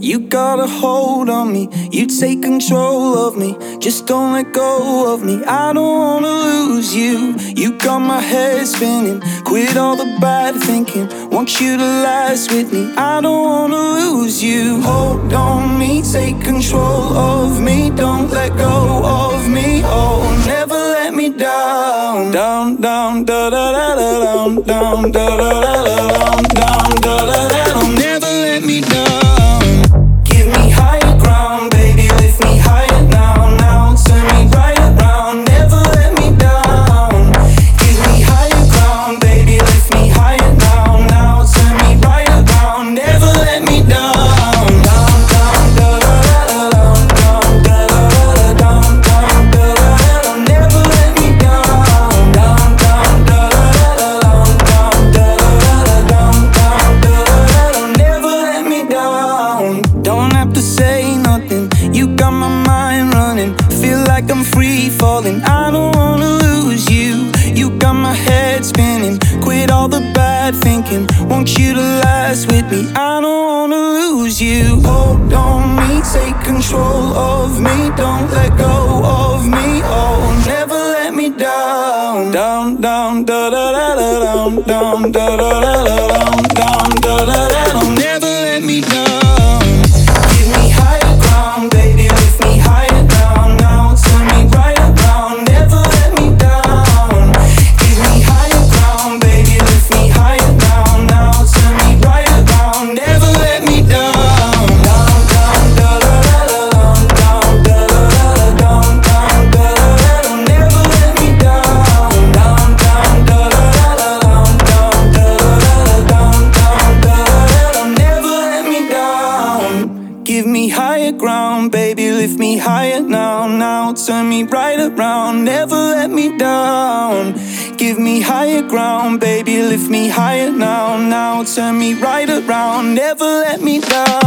You got a hold on me, you take control of me. Just don't let go of me, I don't wanna lose you. You got my head spinning, quit all the bad thinking. Want you to last with me, I don't wanna lose you. Hold on me, take control of me. Don't let go of me, oh, never let me down. Down, down, da da da da, down, down, da da da da, down, down, da da da da. Never let me down. Give me higher ground, baby, lift me higher now, now. Turn me right around, never let me down. Give me higher ground, baby, lift me higher now, now. Turn me right around, never let me down. Down, down, da da da da, down, down, da da da da, down, down, da da da da. Never let me down. Down, down, da da da da, down, da da da da, down, down, da da da da. Never let me down. Don't have to say nothing, you got my mind running. Feel like I'm free falling, I don't wanna lose you. You got my head spinning, quit all the bad thinking. Want you to last with me, I don't wanna lose you. Hold on me, take control of me. Don't let go of me, oh, never let me down. Down, down, da da da da, down, down, da da da da, down, down, da da da da. Never let me down. Give me higher ground, baby, lift me higher now, now. Turn me right around, never let me down. Give me higher ground, baby, lift me higher now, now. Turn me right around, never let me down. Down, down, da da da da, down, down, da da da da, down, down, da da da da. Never let me down. Down, down, da da da da, down, down, da da da da, down, down, da da da da. Never let me down. Give me higher ground, baby, lift me higher now, now. Turn me right around, never let me down. Give me higher ground, baby, lift me higher now, now. Turn me right around, never let me down.